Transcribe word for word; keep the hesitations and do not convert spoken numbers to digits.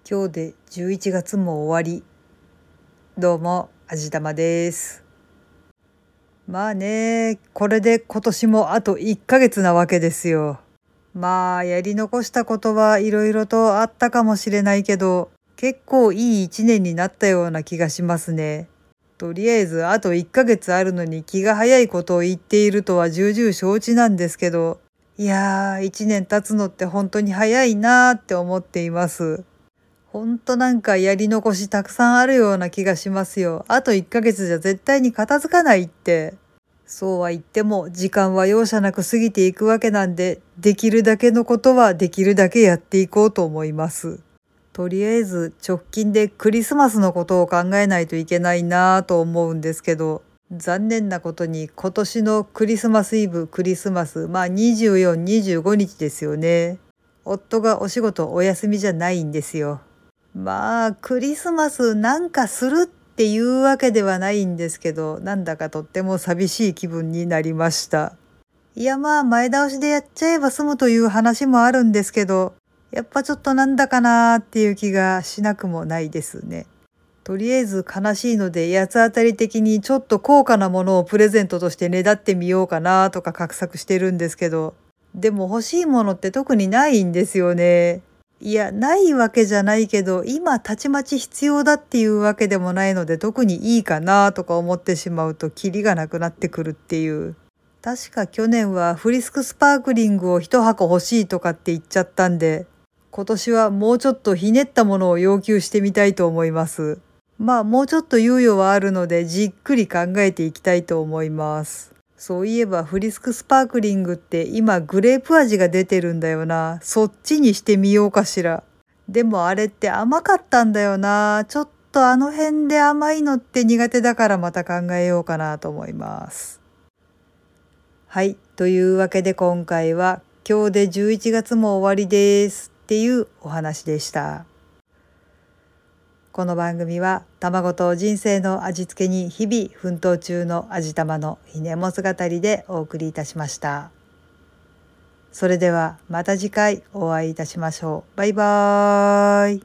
今日でじゅういちがつも終わり。どうも、あじたまです。まあね、これで今年もあといっかげつなわけですよ。まあ、やり残したことはいろいろとあったかもしれないけど、結構いいいちねんになったような気がしますね。とりあえずあといっかげつあるのに気が早いことを言っているとは重々承知なんですけど、いやー、いちねん経つのって本当に早いなーって思っています。ほんとなんかやり残したくさんあるような気がしますよ。あといっかげつじゃ絶対に片付かないって。そうは言っても時間は容赦なく過ぎていくわけなんで、できるだけのことはできるだけやっていこうと思います。とりあえず直近でクリスマスのことを考えないといけないなぁと思うんですけど、残念なことに今年のクリスマスイブ、クリスマス、まあにじゅうよっか、にじゅうごにちですよね。夫がお仕事お休みじゃないんですよ。まあ、クリスマスなんかするっていうわけではないんですけど、なんだかとっても寂しい気分になりました。いやまあ、前倒しでやっちゃえば済むという話もあるんですけど、やっぱちょっとなんだかなーっていう気がしなくもないですね。とりあえず悲しいので、八つ当たり的にちょっと高価なものをプレゼントとしてねだってみようかなとか画策してるんですけど、でも欲しいものって特にないんですよね。いや、ないわけじゃないけど、今たちまち必要だっていうわけでもないので、特にいいかなとか思ってしまうとキリがなくなってくるっていう。確か去年はフリスクスパークリングを一箱欲しいとかって言っちゃったんで、今年はもうちょっとひねったものを要求してみたいと思います。まあもうちょっと猶予はあるのでじっくり考えていきたいと思います。そういえばフリスクスパークリングって今グレープ味が出てるんだよな。そっちにしてみようかしら。でもあれって甘かったんだよな。ちょっとあの辺で甘いのって苦手だからまた考えようかなと思います。はい。というわけで今回は今日でじゅういちがつも終わりですっていうお話でした。この番組は卵と人生の味付けに日々奮闘中の味玉のひねもす語りでお送りいたしました。それではまた次回お会いいたしましょう。バイバーイ。